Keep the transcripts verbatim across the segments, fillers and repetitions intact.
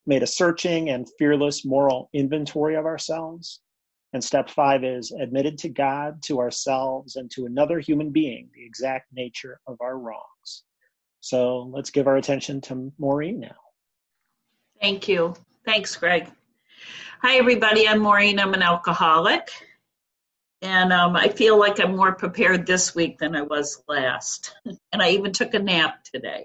made a searching and fearless moral inventory of ourselves. And step five is admitted to God, to ourselves, and to another human being the exact nature of our wrongs. So let's give our attention to Maureen now. Thank you. Thanks, Greg. Hi, everybody. I'm Maureen. I'm an alcoholic. And um, I feel like I'm more prepared this week than I was last. And I even took a nap today.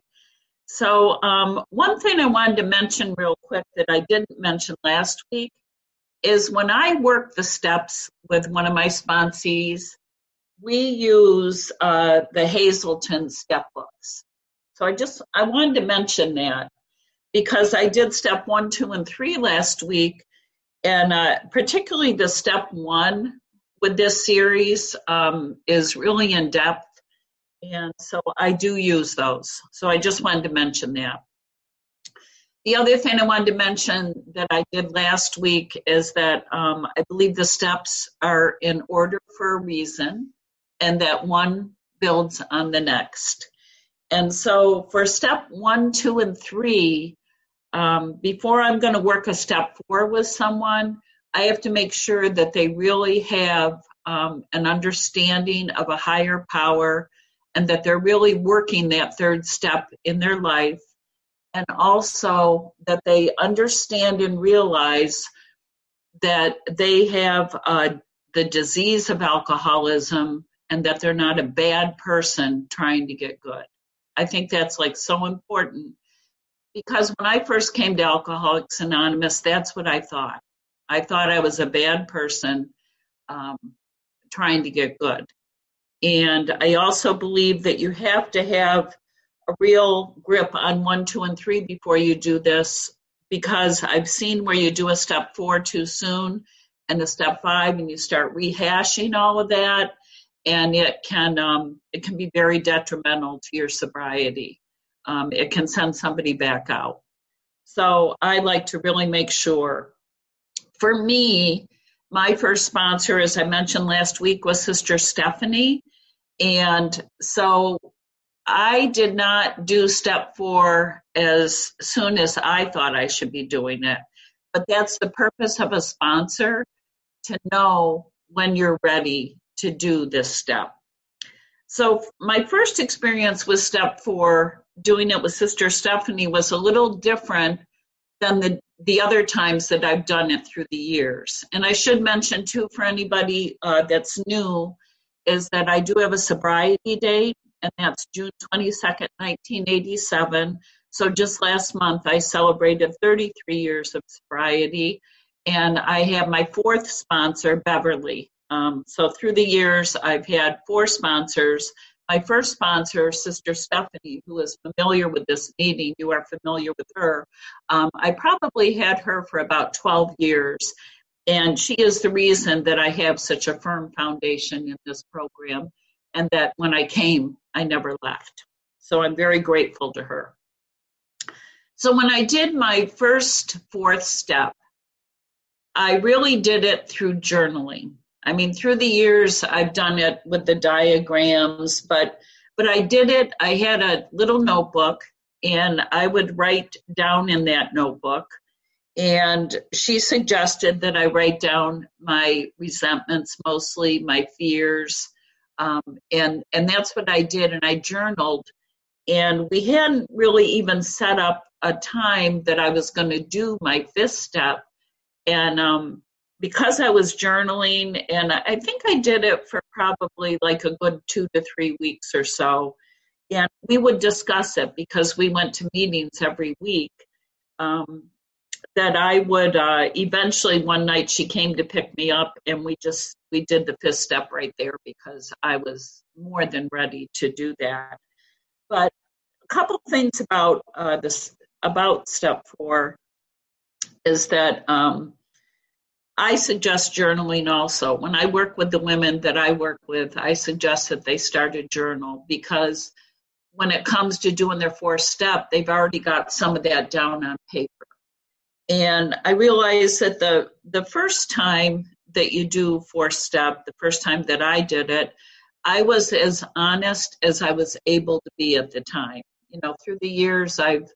So um, one thing I wanted to mention real quick that I didn't mention last week is when I work the steps with one of my sponsees, we use uh, the Hazelden step books. So I just, I wanted to mention that because I did step one, two, and three last week. And uh, particularly the step one with this series um, is really in depth. And so I do use those. So I just wanted to mention that. The other thing I wanted to mention that I did last week is that um, I believe the steps are in order for a reason and that one builds on the next. And so for step one, two, and three, um, before I'm going to work a step four with someone, I have to make sure that they really have um, an understanding of a higher power and that they're really working that third step in their life. And also that they understand and realize that they have uh, the disease of alcoholism and that they're not a bad person trying to get good. I think that's like so important because when I first came to Alcoholics Anonymous, that's what I thought. I thought I was a bad person um, trying to get good. And I also believe that you have to have a real grip on one, two, and three before you do this, because I've seen where you do a step four too soon and a step five, and you start rehashing all of that, and it can um, it can be very detrimental to your sobriety. Um, it can send somebody back out. So I like to really make sure. For me, my first sponsor, as I mentioned last week, was Sister Stephanie, and so I did not do step four as soon as I thought I should be doing it, but that's the purpose of a sponsor, to know when you're ready to do this step. So my first experience with step four, doing it with Sister Stephanie, was a little different than the, the other times that I've done it through the years. And I should mention too, for anybody uh, that's new, is that I do have a sobriety date, and that's June twenty-second, nineteen eighty-seven. So just last month, I celebrated thirty-three years of sobriety, and I have my fourth sponsor, Beverly. Um, so through the years, I've had four sponsors. My first sponsor, Sister Stephanie, who is familiar with this meeting, you are familiar with her. Um, I probably had her for about twelve years, and she is the reason that I have such a firm foundation in this program, and that when I came, I never left. So I'm very grateful to her. So when I did my first fourth step, I really did it through journaling. I mean, through the years, I've done it with the diagrams, but but I did it, I had a little notebook, and I would write down in that notebook. And she suggested that I write down my resentments, mostly my fears, um, and and that's what I did. And I journaled, and we hadn't really even set up a time that I was going to do my fifth step. And um, because I was journaling, and I think I did it for probably like a good two to three weeks or so, and we would discuss it because we went to meetings every week. Um, that I would uh, eventually, one night she came to pick me up, and we just, we did the fifth step right there because I was more than ready to do that. But a couple things about uh, this, about step four is that um, I suggest journaling also. When I work with the women that I work with, I suggest that they start a journal, because when it comes to doing their fourth step, they've already got some of that down on paper. And I realized that the the first time that you do fourth step, the first time that I did it, I was as honest as I was able to be at the time. You know, through the years, I've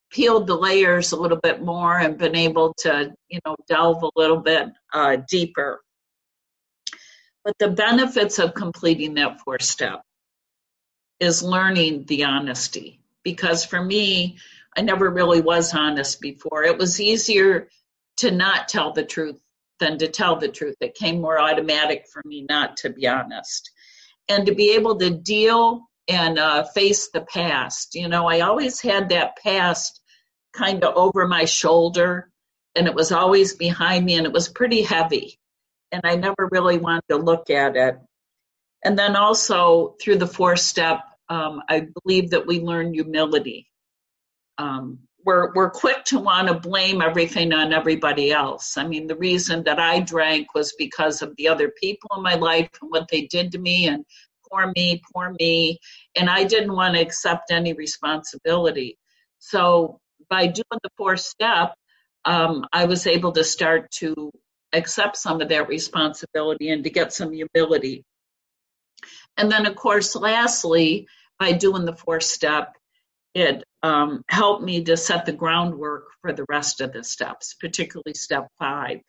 peeled the layers a little bit more and been able to, you know, delve a little bit uh, deeper. But the benefits of completing that fourth step is learning the honesty. Because for me, I never really was honest before. It was easier to not tell the truth than to tell the truth. It came more automatic for me not to be honest. And to be able to deal and uh, face the past. You know, I always had that past kind of over my shoulder, and it was always behind me, and it was pretty heavy. And I never really wanted to look at it. And then also through the fourth step, um, I believe that we learn humility. Um, we're, we're quick to want to blame everything on everybody else. I mean, the reason that I drank was because of the other people in my life and what they did to me, and poor me, poor me. And I didn't want to accept any responsibility. So by doing the fourth step, um, I was able to start to accept some of that responsibility and to get some humility. And then, of course, lastly, by doing the fourth step, it um, helped me to set the groundwork for the rest of the steps, particularly step five.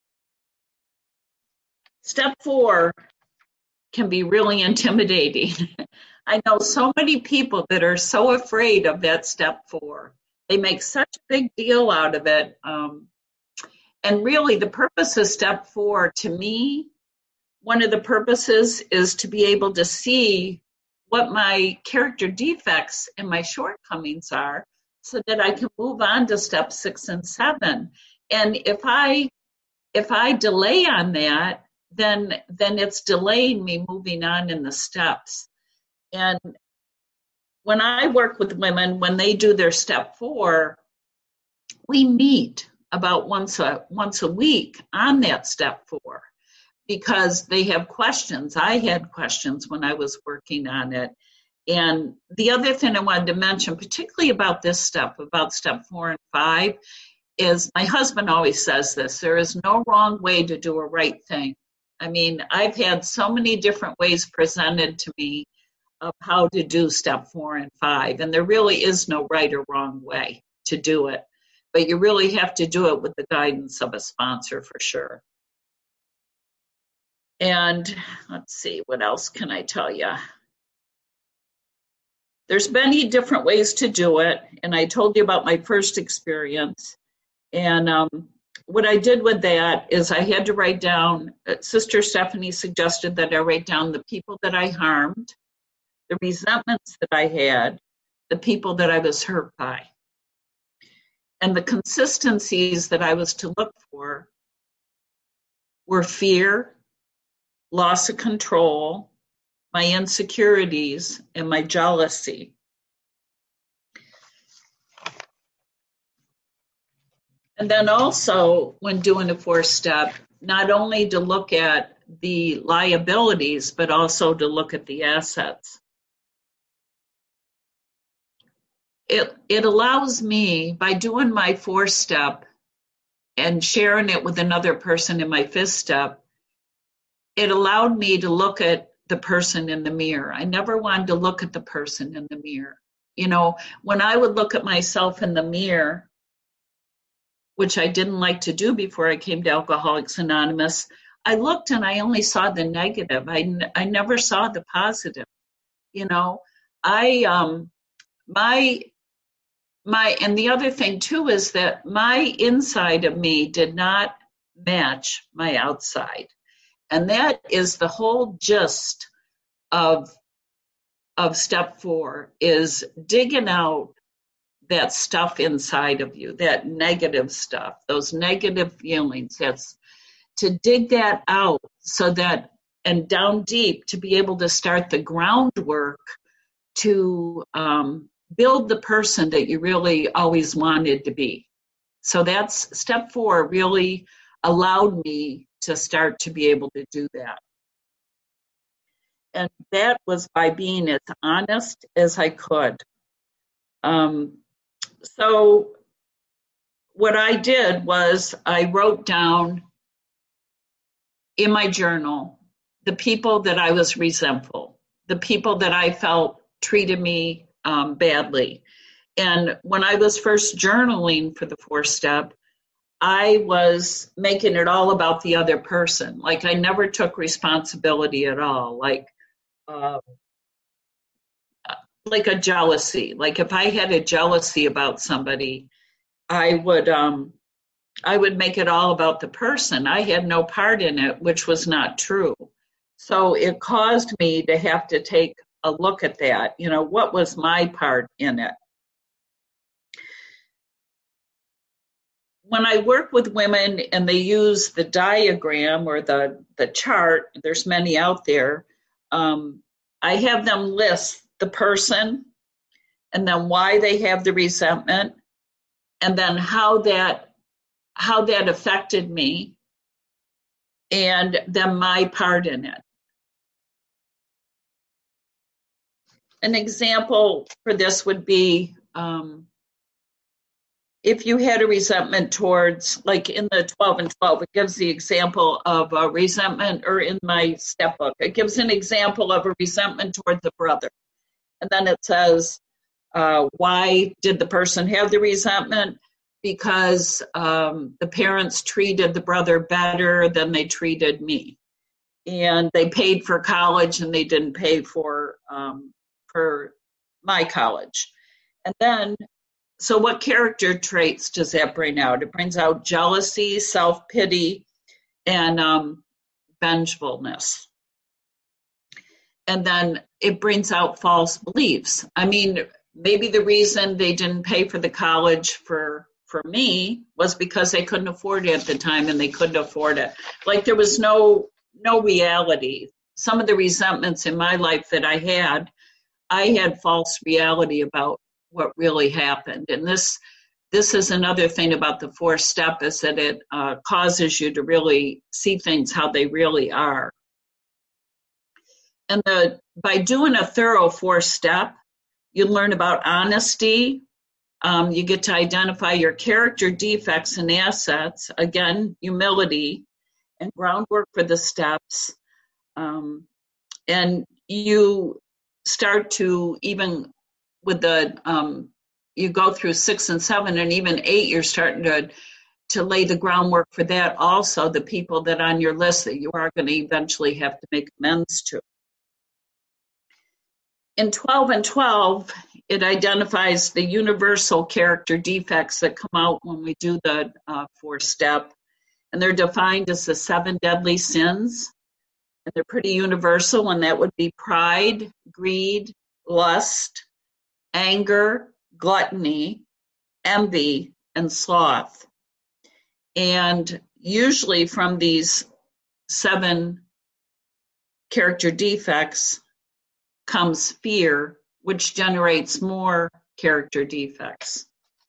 Step four can be really intimidating. I know so many people that are so afraid of that step four. They make such a big deal out of it. Um, and really, the purpose of step four, to me, one of the purposes is to be able to see what my character defects and my shortcomings are so that I can move on to step six and seven. And if I if I delay on that, then then it's delaying me moving on in the steps. And when I work with women, when they do their step four, we meet about once a once a week on that step four, because they have questions. I had questions when I was working on it. And the other thing I wanted to mention, particularly about this step, about step four and five, is my husband always says this: there is no wrong way to do a right thing. I mean, I've had so many different ways presented to me of how to do step four and five, and there really is no right or wrong way to do it. But you really have to do it with the guidance of a sponsor for sure. And let's see, what else can I tell you? There's many different ways to do it, and I told you about my first experience. And um, what I did with that is I had to write down, uh, Sister Stephanie suggested that I write down the people that I harmed, the resentments that I had, the people that I was hurt by. And the consistencies that I was to look for were fear, loss of control, my insecurities, and my jealousy. And then also, when doing a fourth step, not only to look at the liabilities, but also to look at the assets. It, it allows me, by doing my fourth step and sharing it with another person in my fifth step, it allowed me to look at the person in the mirror. I never wanted to look at the person in the mirror. You know, when I would look at myself in the mirror, which I didn't like to do before I came to Alcoholics Anonymous, I looked and I only saw the negative. I, I never saw the positive. You know, I, um, my, my, and the other thing too is that my inside of me did not match my outside. And that is the whole gist of, of step four, is digging out that stuff inside of you, that negative stuff, those negative feelings. That's to dig that out so that, and down deep, to be able to start the groundwork to um, build the person that you really always wanted to be. So that's step four, really allowed me to start to be able to do that. And that was by being as honest as I could. Um, so what I did was I wrote down in my journal the people that I was resentful, the people that I felt treated me um, badly. And when I was first journaling for the fourth step, I was making it all about the other person. Like I never took responsibility at all. Like, uh, like a jealousy. Like if I had a jealousy about somebody, I would um, I would make it all about the person. I had no part in it, which was not true. So it caused me to have to take a look at that. You know, what was my part in it? When I work with women and they use the diagram or the, the chart, there's many out there, um, I have them list the person and then why they have the resentment and then how that how that affected me and then my part in it. An example for this would be um, if you had a resentment towards, like in the twelve and twelve, it gives the example of a resentment, or in my step book, it gives an example of a resentment towards a brother. And then it says, uh, why did the person have the resentment? Because um, the parents treated the brother better than they treated me. And they paid for college and they didn't pay for, um, for my college. And then So what character traits does that bring out? It brings out jealousy, self-pity, and um, vengefulness. And then it brings out false beliefs. I mean, maybe the reason they didn't pay for the college for, for me was because they couldn't afford it at the time and they couldn't afford it. Like there was no, no reality. Some of the resentments in my life that I had, I had false reality about what really happened. And this this is another thing about the fourth step, is that it uh, causes you to really see things how they really are. And the by doing a thorough fourth step, you learn about honesty. Um, you get to identify your character defects and assets. Again, humility and groundwork for the steps. Um, and you start to, even with the, um, you go through six and seven and even eight, you're starting to, to lay the groundwork for that also, the people that on your list that you are going to eventually have to make amends to. In twelve and twelve, it identifies the universal character defects that come out when we do the uh, fourth step. And they're defined as the seven deadly sins. And they're pretty universal, and that would be pride, greed, lust, anger, gluttony, envy, and sloth. And usually from these seven character defects comes fear, which generates more character defects.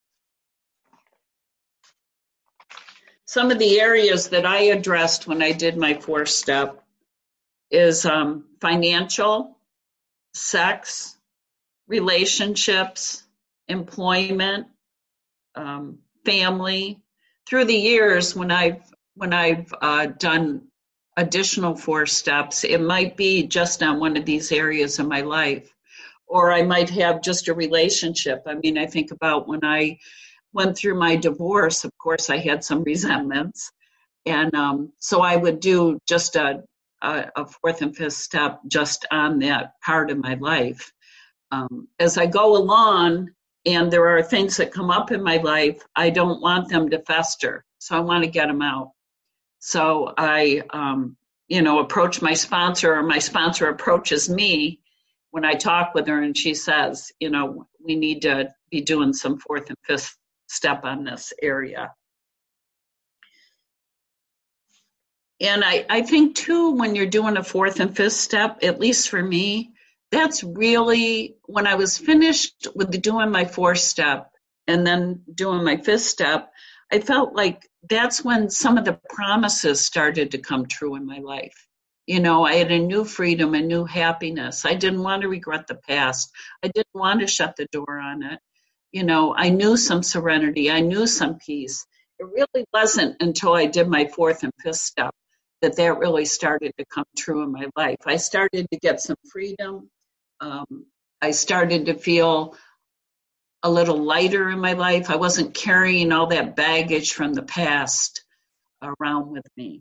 Some of the areas that I addressed when I did my fourth step is um, financial, sex, relationships, employment, um, family. Through the years, when I've when I've uh, done additional four steps, it might be just on one of these areas of my life, or I might have just a relationship. I mean, I think about when I went through my divorce. Of course, I had some resentments, and um, so I would do just a, a, a fourth and fifth step just on that part of my life. Um, as I go along, and there are things that come up in my life, I don't want them to fester, so I want to get them out. So I, um, you know, approach my sponsor, or my sponsor approaches me when I talk with her, and she says, you know, we need to be doing some fourth and fifth step on this area. And I, I think, too, when you're doing a fourth and fifth step, at least for me, that's really, when I was finished with doing my fourth step and then doing my fifth step, I felt like that's when some of the promises started to come true in my life. You know, I had a new freedom, a new happiness. I didn't want to regret the past. I didn't want to shut the door on it. You know, I knew some serenity. I knew some peace. It really wasn't until I did my fourth and fifth step that that really started to come true in my life. I started to get some freedom. Um, I started to feel a little lighter in my life. I wasn't carrying all that baggage from the past around with me.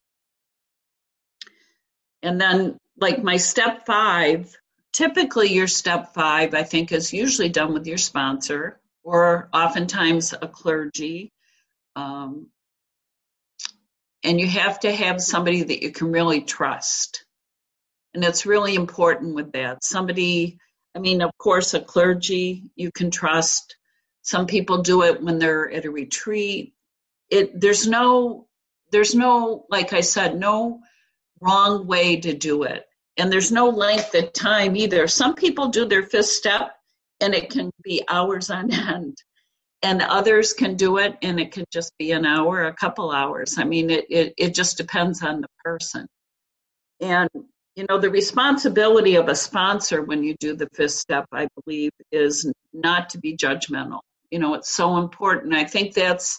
And then, like my step five, typically your step five, I think, is usually done with your sponsor or oftentimes a clergy. Um, and you have to have somebody that you can really trust. And it's really important with that. Somebody, I mean, of course, a clergy you can trust. Some people do it when they're at a retreat. It there's no, there's no, like I said, no wrong way to do it. And there's no length of time either. Some people do their fifth step and it can be hours on end. And others can do it and it can just be an hour, a couple hours. I mean, it, it, it just depends on the person. And, you know, the responsibility of a sponsor when you do the fifth step, I believe, is not to be judgmental. You know, it's so important. I think that's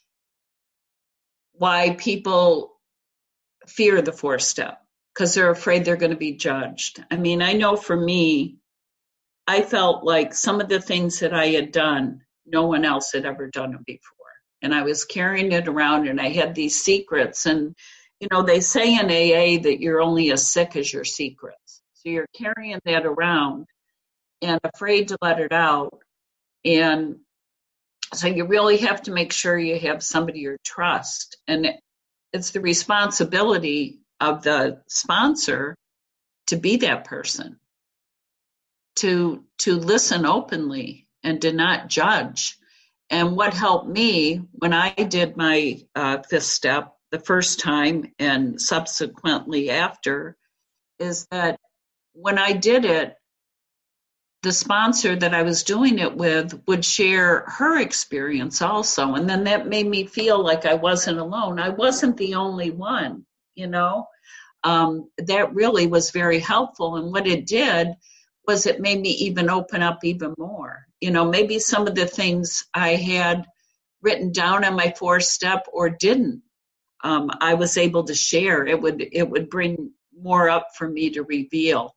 why people fear the fourth step, because they're afraid they're going to be judged. I mean, I know for me, I felt like some of the things that I had done, no one else had ever done it before. And I was carrying it around and I had these secrets. And, you know, they say in A A that you're only as sick as your secrets. So you're carrying that around and afraid to let it out. And so you really have to make sure you have somebody you trust. And it's the responsibility of the sponsor to be that person, to to listen openly and to not judge. And what helped me when I did my uh, fifth step the first time and subsequently after is that when I did it, the sponsor that I was doing it with would share her experience also. And then that made me feel like I wasn't alone. I wasn't the only one, you know. Um, that really was very helpful. And what it did was it made me even open up even more. You know, maybe some of the things I had written down on my fourth step or didn't, um, I was able to share. It would it would bring more up for me to reveal.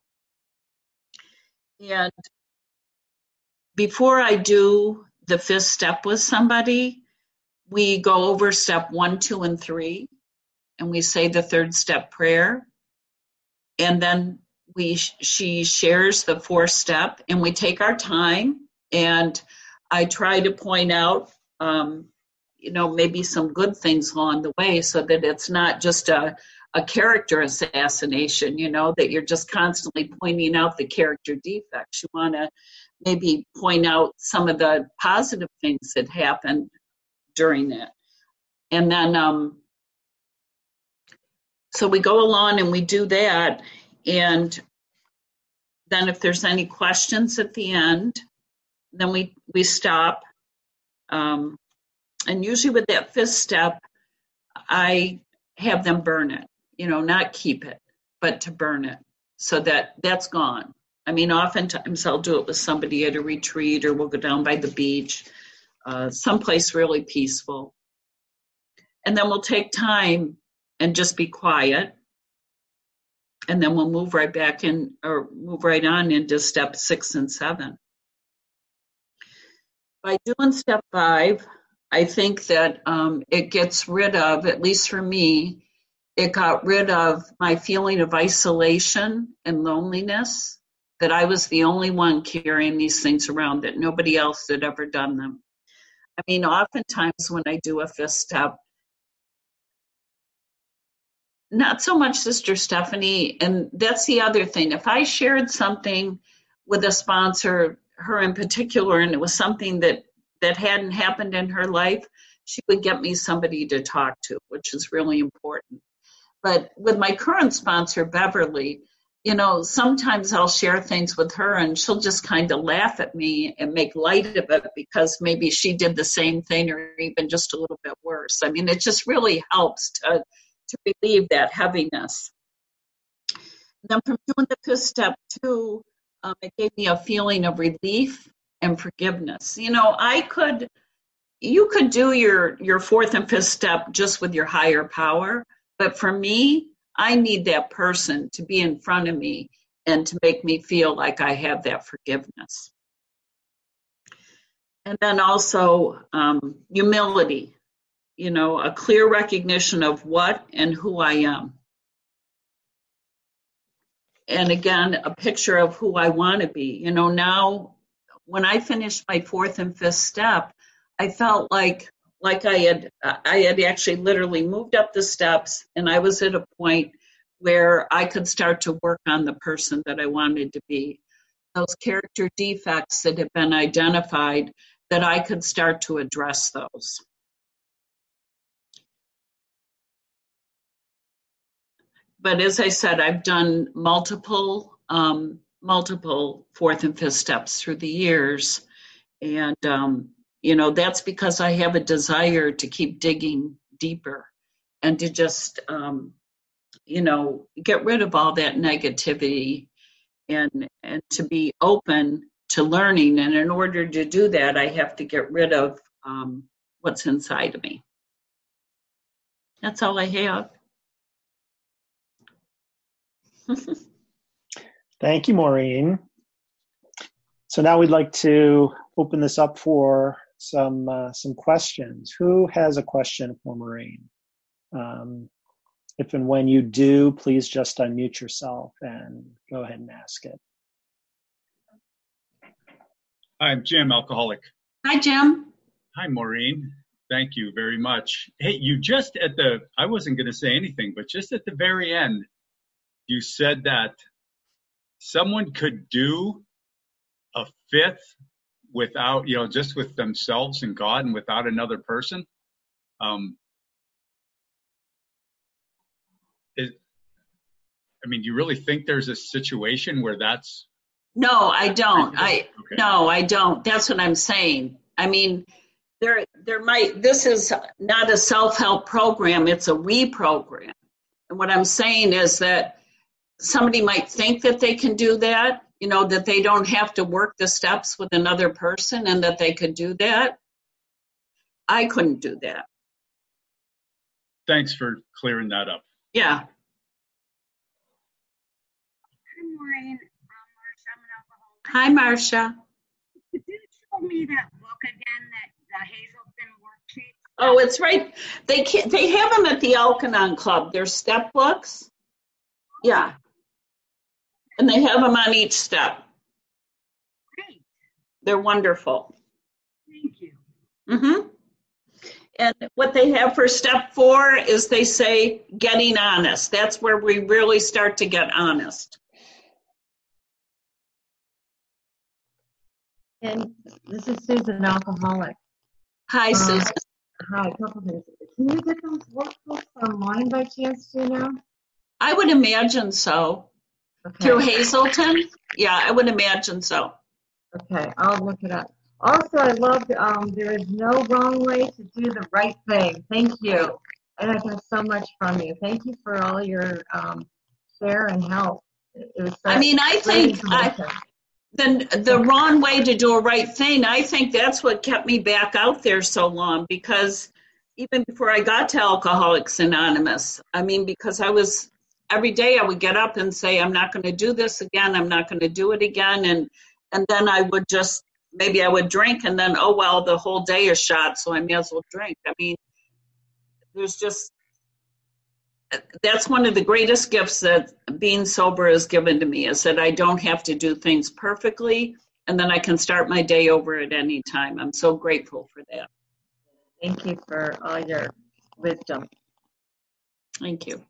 And before I do the fifth step with somebody, we go over step one, two, and three, and we say the third step prayer. And then we she shares the fourth step, and we take our time. And I try to point out, um, you know, maybe some good things along the way so that it's not just a, a character assassination, you know, that you're just constantly pointing out the character defects. You want to maybe point out some of the positive things that happened during that. And then, um, so we go along and we do that. And then if there's any questions at the end, then we, we stop. Um, and usually with that fifth step, I have them burn it, you know, not keep it, but to burn it so that that's gone. I mean, oftentimes I'll do it with somebody at a retreat or we'll go down by the beach, uh, someplace really peaceful. And then we'll take time and just be quiet. And then we'll move right back in or move right on into step six and seven. By doing step five, I think that um, it gets rid of, at least for me, it got rid of my feeling of isolation and loneliness, that I was the only one carrying these things around, that nobody else had ever done them. I mean, oftentimes when I do a fifth step, not so much Sister Stephanie, and that's the other thing. If I shared something with a sponsor, her in particular, and it was something that, that hadn't happened in her life, she would get me somebody to talk to, which is really important. But with my current sponsor, Beverly, you know, sometimes I'll share things with her and she'll just kind of laugh at me and make light of it because maybe she did the same thing or even just a little bit worse. I mean, it just really helps to, to relieve that heaviness. Then from doing the fifth step too, um, it gave me a feeling of relief and forgiveness. You know, I could, you could do your, your fourth and fifth step just with your higher power. But for me, I need that person to be in front of me and to make me feel like I have that forgiveness. And then also um, humility, you know, a clear recognition of what and who I am. And again, a picture of who I want to be. You know, now when I finished my fourth and fifth step, I felt like like I had I had actually literally moved up the steps, and I was at a point where I could start to work on the person that I wanted to be. Those character defects that have been identified, that I could start to address those. But as I said, I've done multiple um, multiple fourth and fifth steps through the years. And, um, you know, that's because I have a desire to keep digging deeper and to just, um, you know, get rid of all that negativity and, and to be open to learning. And in order to do that, I have to get rid of um, what's inside of me. That's all I have. Thank you, Maureen. So now we'd like to open this up for some uh, some questions. Who has a question for Maureen? Um, if and when you do, please just unmute yourself and go ahead and ask it. I'm Jim, alcoholic. Hi, Jim. Hi, Maureen. Thank you very much. Hey, you just at the, I wasn't going to say anything, but just at the very end, you said that someone could do a fifth without, you know, just with themselves and God and without another person. Um, is, I mean, do you really think there's a situation where that's? No, I don't. I okay. No, I don't. That's what I'm saying. I mean, there there might, this is not a self-help program, it's a we program. And what I'm saying is that somebody might think that they can do that, you know, that they don't have to work the steps with another person and that they could do that. I couldn't do that. Thanks for clearing that up. Yeah. Hi, Maureen. I'm Marsha. I'm an alcoholic. Hi, Marsha. Could you show me that book again, that the Hazelton worksheet? Oh, it's right. They can't, they have them at the Alkanon Club. They're step books. Yeah. And they have them on each step. Great. They're wonderful. Thank you. Mm-hmm. And what they have for step four is they say getting honest. That's where we really start to get honest. And this is Susan, alcoholic. Hi, Um, Susan. Hi, a couple things. Can you get those workbooks online by chance, do you know? I would imagine so. Okay. Through Hazelton? Yeah, I would imagine so. Okay, I'll look it up. Also, I loved um, there is no wrong way to do the right thing. Thank you. And I got so much from you. Thank you for all your um, share and help. It was I mean, I think I, the, the Okay. wrong way to do a right thing, I think that's what kept me back out there so long, because even before I got to Alcoholics Anonymous, I mean, because I was, every day I would get up and say, I'm not going to do this again. I'm not going to do it again. And, and then I would just, maybe I would drink and then, oh, well, the whole day is shot, so I may as well drink. I mean, there's just, that's one of the greatest gifts that being sober has given to me, is that I don't have to do things perfectly, and then I can start my day over at any time. I'm so grateful for that. Thank you for all your wisdom. Thank you.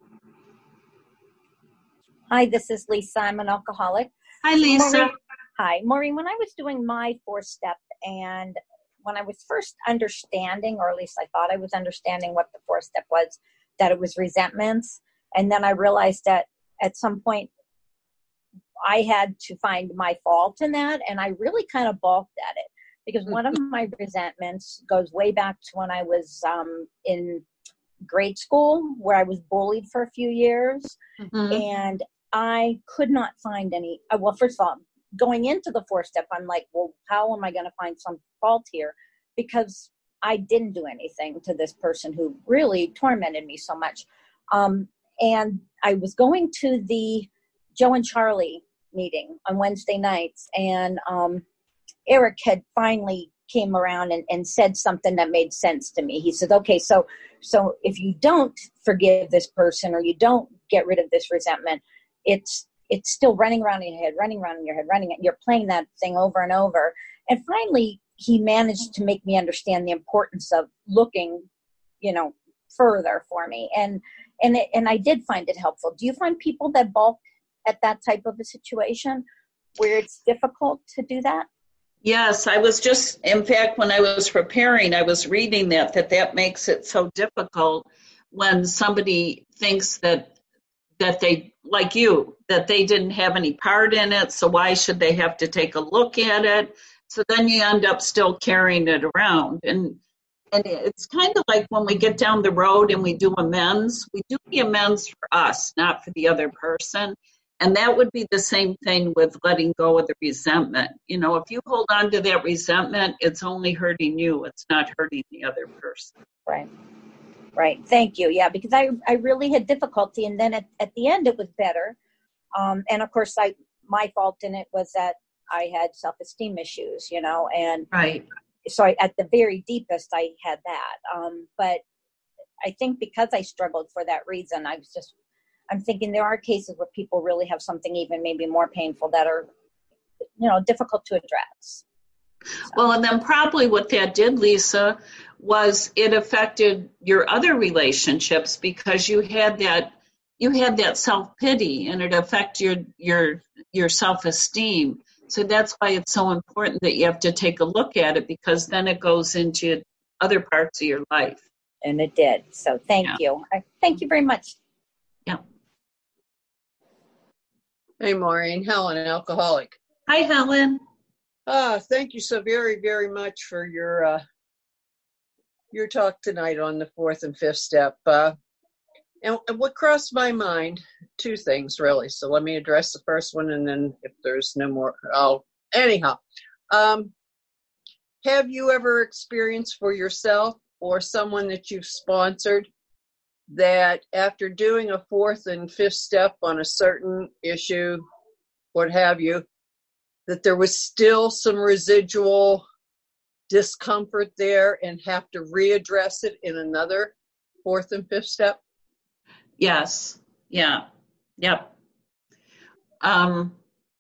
Hi, this is Lisa. I'm an alcoholic. Hi, Lisa. Maureen, hi. Maureen, when I was doing my fourth step, and when I was first understanding, or at least I thought I was understanding what the fourth step was, that it was resentments. And then I realized that at some point I had to find my fault in that. And I really kind of balked at it, because one of my resentments goes way back to when I was um, in grade school, where I was bullied for a few years. Mm-hmm. And I could not find any, uh, well, first of all, going into the fourth step, I'm like, well, how am I going to find some fault here? Because I didn't do anything to this person who really tormented me so much. Um, and I was going to the Joe and Charlie meeting on Wednesday nights, and um, Eric had finally came around and, and said something that made sense to me. He said, okay, so so if you don't forgive this person or you don't get rid of this resentment, it's it's still running around in your head, running around in your head, running. You're playing that thing over and over. And finally, he managed to make me understand the importance of looking, you know, further for me. And and it, and I did find it helpful. Do you find people that balk at that type of a situation where it's difficult to do that? Yes, I was just, in fact, when I was preparing, I was reading that, that that makes it so difficult when somebody thinks that, that they, like you, that they didn't have any part in it, so why should they have to take a look at it? So then you end up still carrying it around. And and it's kind of like when we get down the road and we do amends, we do the amends for us, not for the other person. And that would be the same thing with letting go of the resentment. You know, if you hold on to that resentment, it's only hurting you. It's not hurting the other person. Right. Right. Thank you. Yeah, because I, I really had difficulty. And then at, at the end, it was better. Um, and, of course, I my fault in it was that I had self-esteem issues, you know. And right. So I, at the very deepest, I had that. Um, but I think because I struggled for that reason, I was just I'm thinking there are cases where people really have something even maybe more painful that are, you know, difficult to address. So. Well, and then probably what that did, Lisa, was it affected your other relationships because you had that you had that self-pity and it affected your your your self-esteem. So that's why it's so important that you have to take a look at it, because then it goes into other parts of your life. And it did. So thank yeah. you. I, thank you very much. Yeah. Hey, Maureen, Helen, an alcoholic. Hi, Helen. Ah, thank you so very, very much for your uh, your talk tonight on the fourth and fifth step. Uh, and, and what crossed my mind, two things really. So let me address the first one, and then if there's no more, oh, anyhow. Um, have you ever experienced for yourself or someone that you've sponsored that after doing a fourth and fifth step on a certain issue, what have you, that there was still some residual discomfort there and have to readdress it in another fourth and fifth step? Yes. Yeah. Yep. Um,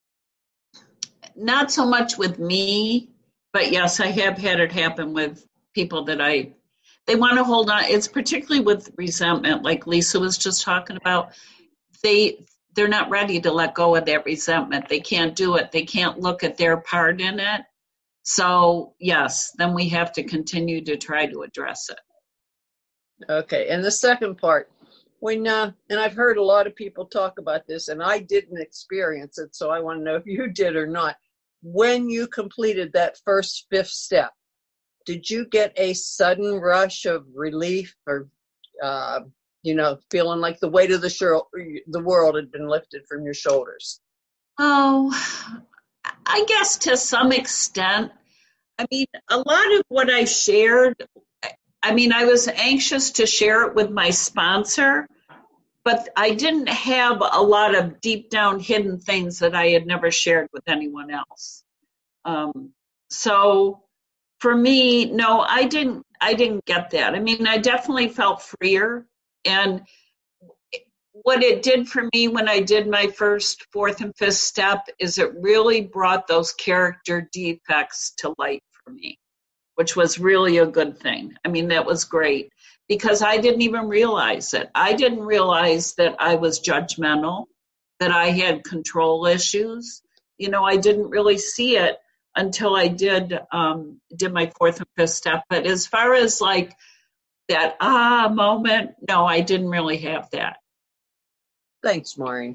not so much with me, but yes, I have had it happen with people that I They want to hold on. It's particularly with resentment, like Lisa was just talking about. They, they're not ready to let go of that resentment. They can't do it. They can't look at their part in it. So, yes, then we have to continue to try to address it. Okay. And the second part, when, uh, and I've heard a lot of people talk about this, and I didn't experience it, so I want to know if you did or not. When you completed that first fifth step, did you get a sudden rush of relief or, uh, you know, feeling like the weight of the, shir- the world had been lifted from your shoulders? Oh, I guess to some extent. I mean, a lot of what I shared, I mean, I was anxious to share it with my sponsor, but I didn't have a lot of deep down hidden things that I had never shared with anyone else. Um, so... For me, no, I didn't I didn't get that. I mean, I definitely felt freer. And what it did for me when I did my first fourth and fifth step is it really brought those character defects to light for me, which was really a good thing. I mean, that was great because I didn't even realize it. I didn't realize that I was judgmental, that I had control issues. You know, I didn't really see it until I did um, did my fourth and fifth step. But as far as like that ah moment, no, I didn't really have that. Thanks, Maureen.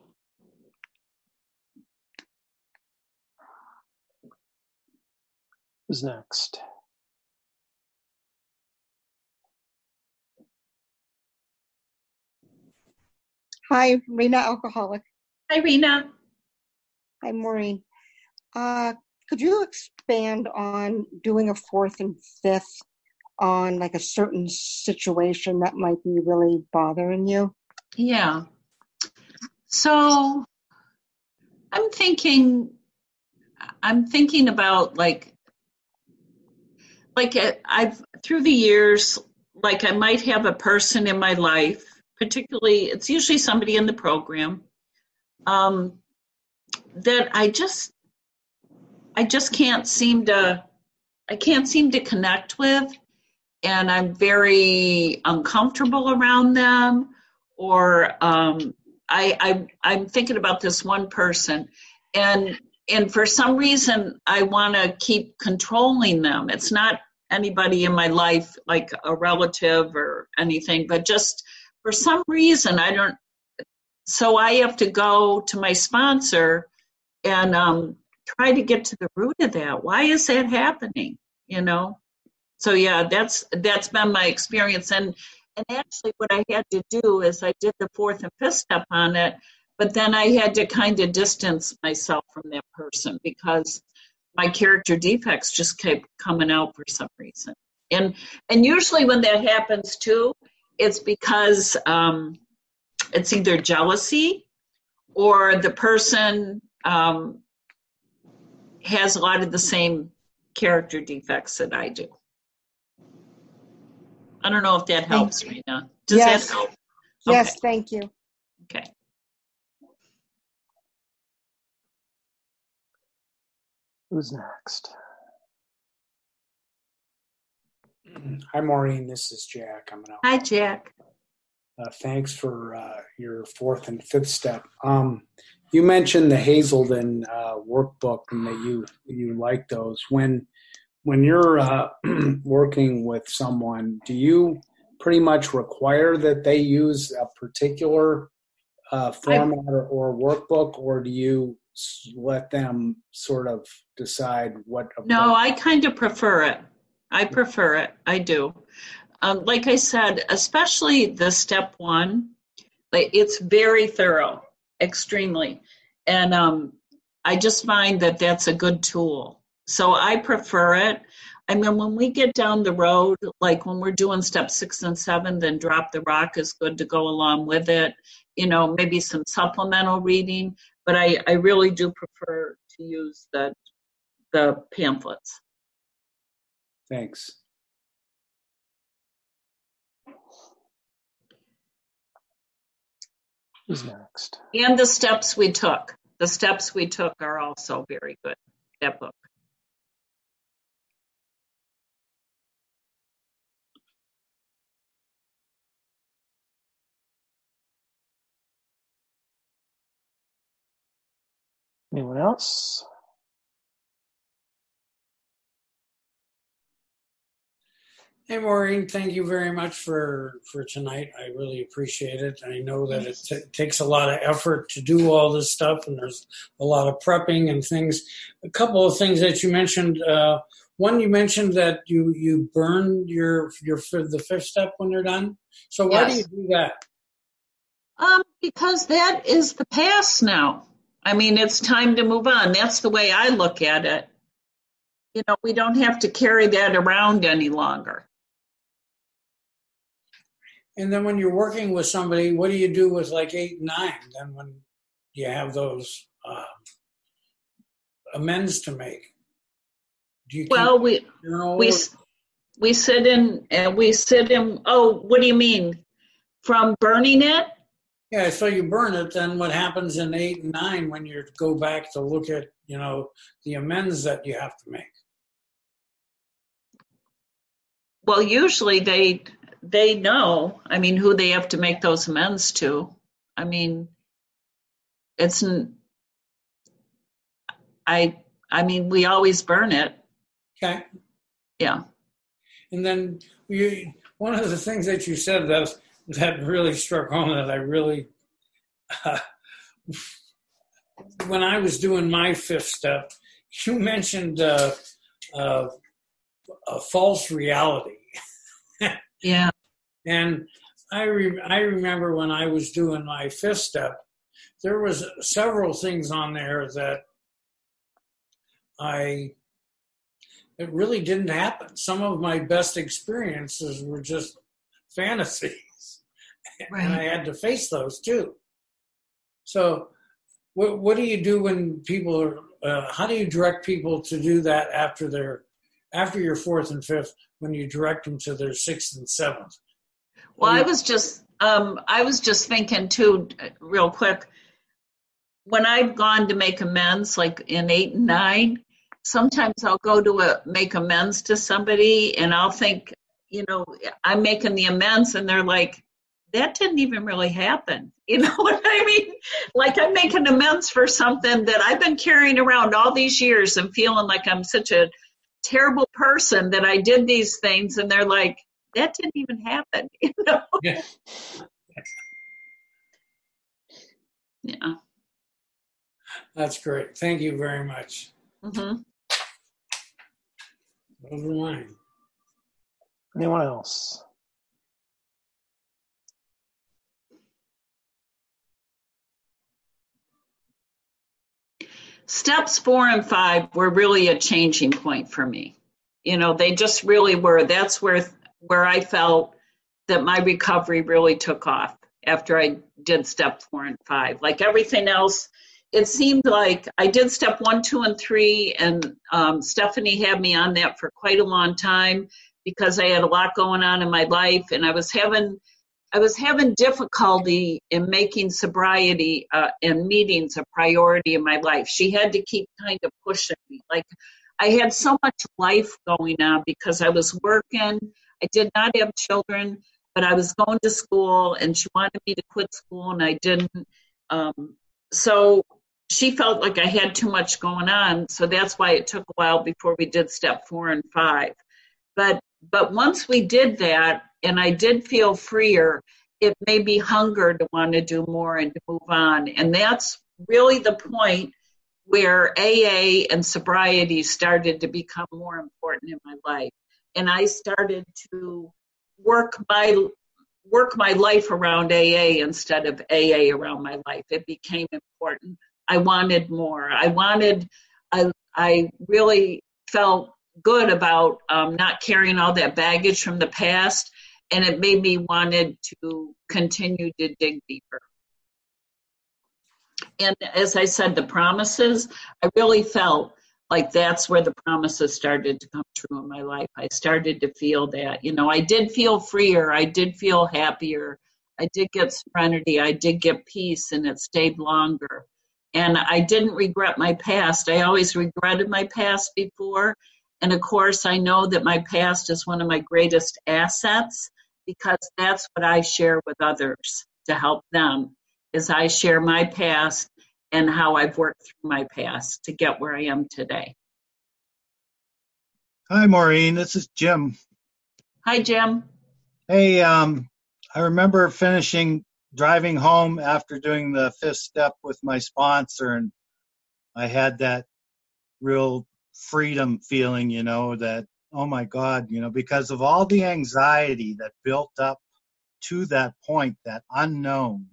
Who's next? Hi, Rena, alcoholic. Hi, Rena. Hi, Maureen. Uh, could you expand on doing a fourth and fifth on like a certain situation that might be really bothering you? Yeah. So I'm thinking, I'm thinking about like like uh, I've through the years, like I might have a person in my life, particularly it's usually somebody in the program, um, that I just I just can't seem to I can't seem to connect with, and I'm very uncomfortable around them, or um, I, I I'm thinking about this one person, and and for some reason I want to keep controlling them. It's not anybody in my life like a relative or anything, but just for some reason I don't. So I have to go to my sponsor and um, try to get to the root of that. Why is that happening? You know. So yeah, that's that's been my experience, and and actually what I had to do is I did the fourth and fifth step on it, but then I had to kind of distance myself from that person because my character defects just kept coming out for some reason. And and usually when that happens too, it's because um, it's either jealousy or the person um, has a lot of the same character defects that I do. I don't know if that helps, Rena. Does yes. that help? Yes, okay. Thank you. Okay. Who's next? Hi, Maureen. This is Jack. I'm gonna. Hi, Jack. Uh, thanks for uh, your fourth and fifth step. Um, you mentioned the Hazelden uh, workbook and that you you like those. When when you're uh, working with someone, do you pretty much require that they use a particular uh, format or, or workbook, or do you let them sort of decide what? No, I kind of prefer it. I prefer it. I do. Um, like I said, especially the step one, like it's very thorough, extremely. And um, I just find that that's a good tool. So I prefer it. I mean, when we get down the road, like when we're doing step six and seven, then Drop the Rock is good to go along with it. You know, maybe some supplemental reading, but I, I really do prefer to use the the pamphlets. Thanks. Who's next? And the steps we took. The steps we took are also very good, that book. Anyone else? Hey, Maureen, thank you very much for, for tonight. I really appreciate it. I know that it t- takes a lot of effort to do all this stuff, and there's a lot of prepping and things. A couple of things that you mentioned. Uh, one, you mentioned that you, you burn your your the fifth step when they're done. So why Yes. do you do that? Um, because that is the past now. I mean, it's time to move on. That's the way I look at it. You know, we don't have to carry that around any longer. And then when you're working with somebody, what do you do with like eight and nine? Then when you have those uh, amends to make, do you Well, we keep journal we or- we sit in and we sit in. Oh, what do you mean? From burning it? Yeah, so you burn it. Then what happens in eight and nine when you go back to look at, you know, the amends that you have to make? Well, usually they they know. I mean, who they have to make those amends to. I mean, it's I I mean, we always burn it. Okay. Yeah. And then you, one of the things that you said that that really struck home that I really, uh, when I was doing my fifth step, you mentioned uh, uh, a false reality. Yeah. And I re- I remember when I was doing my fifth step, there was several things on there that I, it really didn't happen. Some of my best experiences were just fantasies. Right. And I had to face those too. So what what do you do when people are, uh, how do you direct people to do that after they're, after your fourth and fifth when you direct them to their sixth and seventh. Well, I was just, um, I was just thinking too, real quick, when I've gone to make amends, like in eight and nine, sometimes I'll go to a, make amends to somebody and I'll think, you know, I'm making the amends and they're like, that didn't even really happen. You know what I mean? Like I'm making amends for something that I've been carrying around all these years and feeling like I'm such a terrible person that I did these things. And they're like, that didn't even happen. You know? Yeah. Yeah. That's great. Thank you very much. Mm-hmm. Those are mine. Anyone else? Steps four and five were really a changing point for me. You know, they just really were. That's where where I felt that my recovery really took off after I did step four and five. Like everything else, it seemed like I did step one, two, and three, and um, Stephanie had me on that for quite a long time because I had a lot going on in my life, and I was having I was having difficulty in making sobriety uh, and meetings a priority in my life. She had to keep kind of pushing me. Like I had so much life going on because I was working. I did not have children, but I was going to school, and she wanted me to quit school, and I didn't. Um, so she felt like I had too much going on. So that's why it took a while before we did step four and five. But but once we did that, and I did feel freer, it made me hunger to want to do more and to move on. And that's really the point where A A and sobriety started to become more important in my life. And I started to work my work my life around A A instead of A A around my life. It became important. I wanted more. I wanted, I, I really felt good about um, not carrying all that baggage from the past, and it made me wanted to continue to dig deeper. And as I said, the promises, I really felt like that's where the promises started to come true in my life. I started to feel that, you know, I did feel freer. I did feel happier. I did get serenity. I did get peace, and it stayed longer. And I didn't regret my past. I always regretted my past before. And of course, I know that my past is one of my greatest assets because that's what I share with others to help them, is I share my past and how I've worked through my past to get where I am today. Hi, Maureen. This is Jim. Hi, Jim. Hey, um, I remember finishing driving home after doing the fifth step with my sponsor, and I had that real freedom feeling, you know, that, oh my God, you know, because of all the anxiety that built up to that point, that unknown.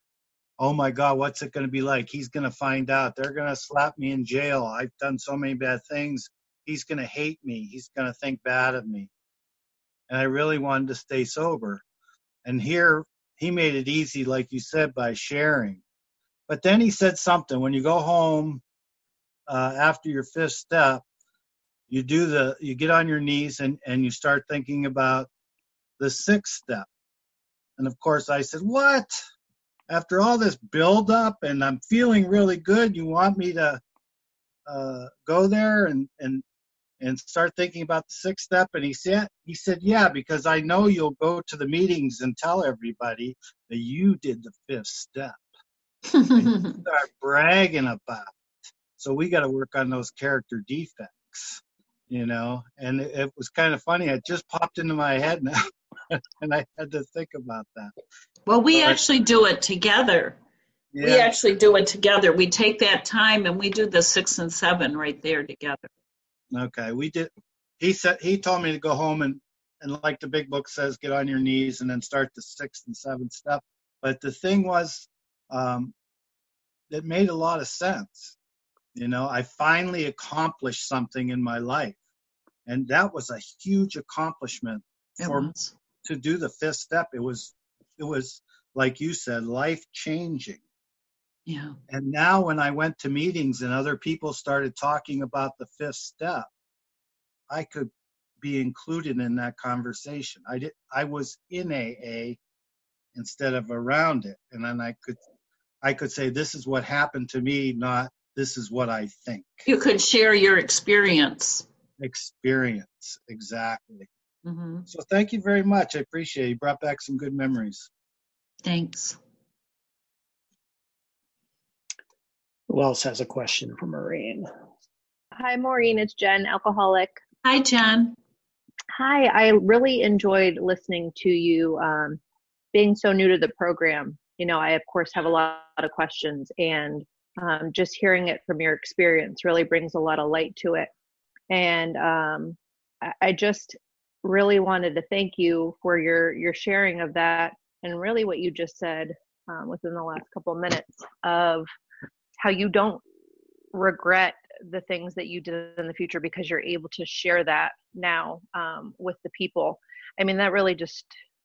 Oh my God, what's it going to be like? He's going to find out. They're going to slap me in jail. I've done so many bad things. He's going to hate me. He's going to think bad of me. And I really wanted to stay sober. And here, he made it easy, like you said, by sharing. But then he said something. When you go home uh, after your fifth step, you do the, you get on your knees and, and you start thinking about the sixth step. And of course, I said, what? After all this build up and I'm feeling really good, you want me to uh, go there and, and and start thinking about the sixth step? And he said, he said, yeah, because I know you'll go to the meetings and tell everybody that you did the fifth step. And you start bragging about it. So we got to work on those character defects, you know. And it, it was kind of funny. It just popped into my head now, and I had to think about that. Well, we But, actually do it together. yeah. We actually do it together. We take that time and we do the six and seven right there together. Okay, we did. He said he told me to go home and and like the big book says, get on your knees and then start the sixth and seventh step. But the thing was, um, it made a lot of sense. You know, I finally accomplished something in my life, and that was a huge accomplishment It for was. to do the fifth step. It was it was like you said, life changing. Yeah. And now when I went to meetings and other people started talking about the fifth step, I could be included in that conversation. I did. I was in A A instead of around it, and then I could, I could say, this is what happened to me, not this is what I think. You could share your experience. Experience, exactly. Mm-hmm. So thank you very much. I appreciate it. You brought back some good memories. Thanks. Who else has a question for Maureen? Hi, Maureen. It's Jen, alcoholic. Hi, Jen. Hi. I really enjoyed listening to you. Um, being so new to the program, you know, I of course have a lot of questions, and um, just hearing it from your experience really brings a lot of light to it. And um, I, I just really wanted to thank you for your your sharing of that, and really what you just said um, within the last couple of minutes of how you don't regret the things that you did in the future because you're able to share that now um, with the people. I mean, that really just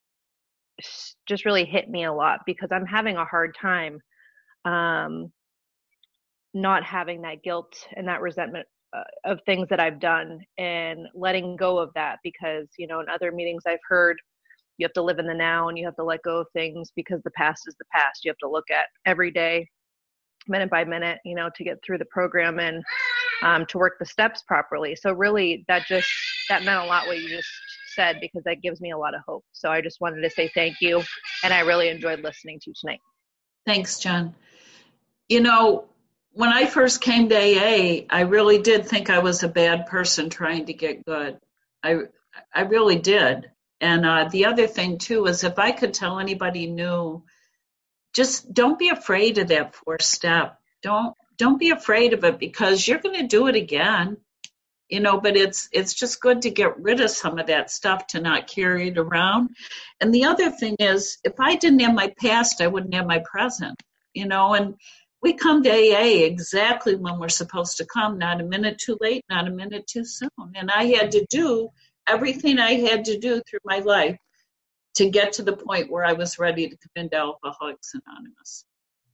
just really hit me a lot, because I'm having a hard time um, not having that guilt and that resentment uh, of things that I've done, and letting go of that, because, you know, in other meetings I've heard you have to live in the now and you have to let go of things because the past is the past. You have to look at every day, minute by minute, you know, to get through the program and um, to work the steps properly. So really that just, that meant a lot what you just said, because that gives me a lot of hope. So I just wanted to say thank you. And I really enjoyed listening to you tonight. Thanks, Jen. You know, when I first came to A A, I really did think I was a bad person trying to get good. I, I really did. And uh, the other thing too is, if I could tell anybody new, just don't be afraid of that fourth step. Don't don't be afraid of it, because you're going to do it again, you know. But it's it's just good to get rid of some of that stuff, to not carry it around. And the other thing is, if I didn't have my past, I wouldn't have my present, you know. And we come to A A exactly when we're supposed to come, not a minute too late, not a minute too soon. And I had to do everything I had to do through my life to get to the point where I was ready to come into Alcoholics Anonymous.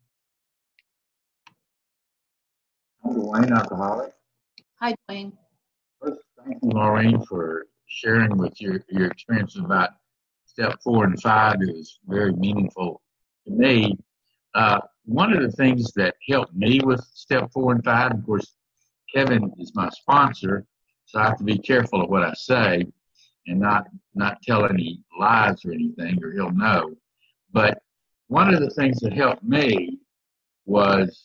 I'm Dwayne, alcoholic. Hi, Dwayne. First, thank you, Maureen, for sharing with your, your experience about step four and five. It was very meaningful to me. Uh, one of the things that helped me with step four and five, of course, Kevin is my sponsor, so I have to be careful of what I say and not not tell any lies or anything, or he'll know. But one of the things that helped me was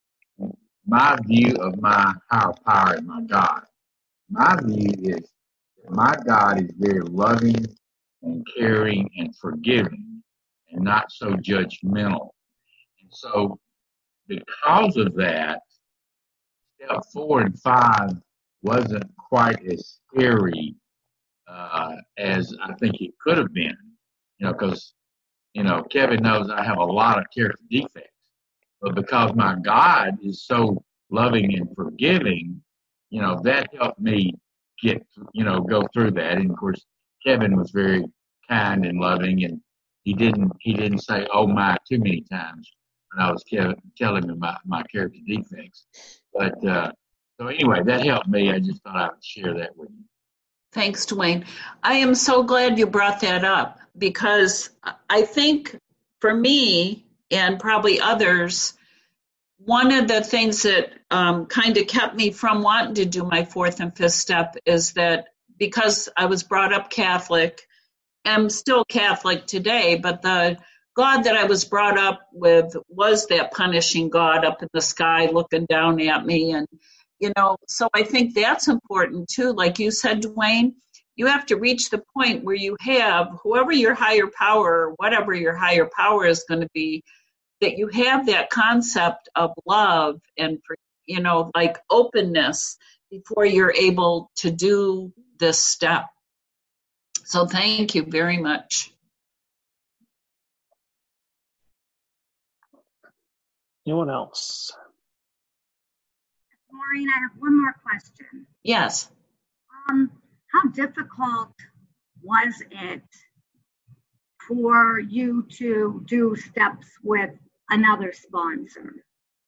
my view of my higher power and my God. My view is that my God is very loving and caring and forgiving and not so judgmental. And so because of that, step four and five wasn't quite as scary uh, as I think it could have been, you know, because, you know, Kevin knows I have a lot of character defects, but because my God is so loving and forgiving, you know, that helped me get, you know, go through that. And of course, Kevin was very kind and loving, and he didn't, he didn't say, oh my, too many times when I was Kevin, telling him about my character defects. But, uh, so anyway, that helped me. I just thought I would share that with you. Thanks, Dwayne. I am so glad you brought that up, because I think for me and probably others, one of the things that um, kind of kept me from wanting to do my fourth and fifth step is that because I was brought up Catholic, I'm still Catholic today, but the God that I was brought up with was that punishing God up in the sky looking down at me. And, you know, so I think that's important too. Like you said, Dwayne, you have to reach the point where you have whoever your higher power, or whatever your higher power is going to be, that you have that concept of love and, you know, like openness before you're able to do this step. So thank you very much. Anyone else? Maureen, I have one more question. Yes. Um, how difficult was it for you to do steps with another sponsor?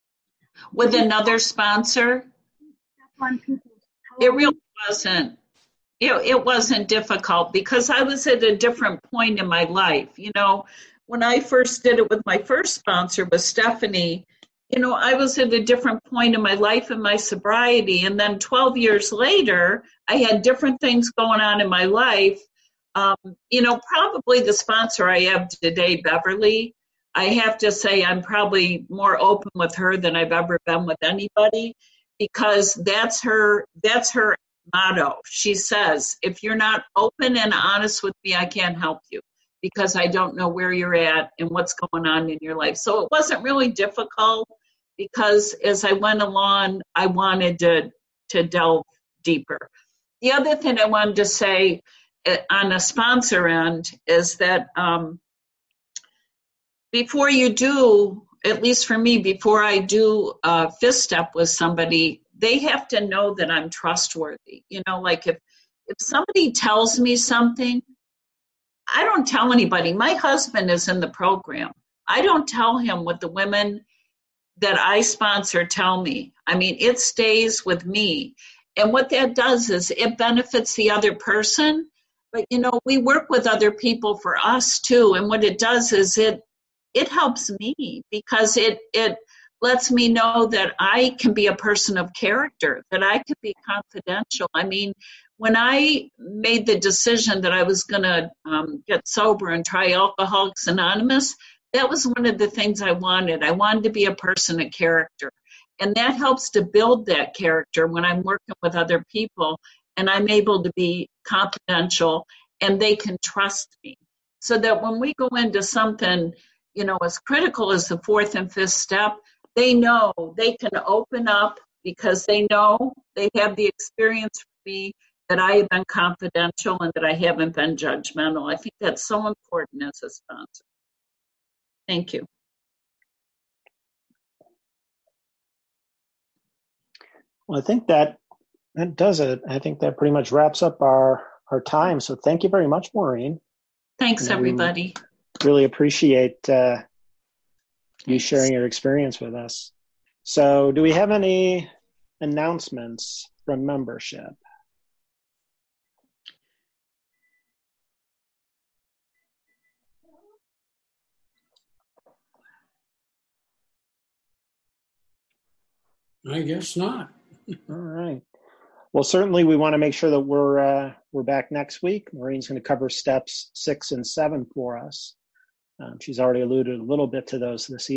With another sponsor? It really wasn't. it, it wasn't difficult because I was at a different point in my life. You know, when I first did it with my first sponsor, with Stephanie, you know, I was at a different point in my life and my sobriety. And then twelve years later, I had different things going on in my life. Um, you know, probably the sponsor I have today, Beverly, I have to say I'm probably more open with her than I've ever been with anybody, because that's her, that's her motto. She says, if you're not open and honest with me, I can't help you because I don't know where you're at and what's going on in your life. So it wasn't really difficult because as I went along, I wanted to, to delve deeper. The other thing I wanted to say uh, on a sponsor end is that um, before you do, at least for me, before I do a fifth step with somebody, they have to know that I'm trustworthy. You know, like if, if somebody tells me something, I don't tell anybody. My husband is in the program. I don't tell him what the women that I sponsor tell me. I mean, it stays with me. And what that does is it benefits the other person. But, you know, we work with other people for us too. And what it does is it it helps me because it it lets me know that I can be a person of character, that I can be confidential. I mean, when I made the decision that I was going to um, get sober and try Alcoholics Anonymous, that was one of the things I wanted. I wanted to be a person of character. And that helps to build that character when I'm working with other people and I'm able to be confidential and they can trust me. So that when we go into something, you know, as critical as the fourth and fifth step, they know they can open up because they know they have the experience for me that I have been confidential and that I haven't been judgmental. I think that's so important as a sponsor. Thank you. Well, I think that that does it. I think that pretty much wraps up our, our time. So thank you very much, Maureen. Thanks, everybody. Really appreciate uh, you sharing your experience with us. So do we have any announcements from membership? I guess not. All right. Well, certainly we want to make sure that we're uh, we're back next week. Maureen's going to cover steps six and seven for us. Um, she's already alluded a little bit to those this evening.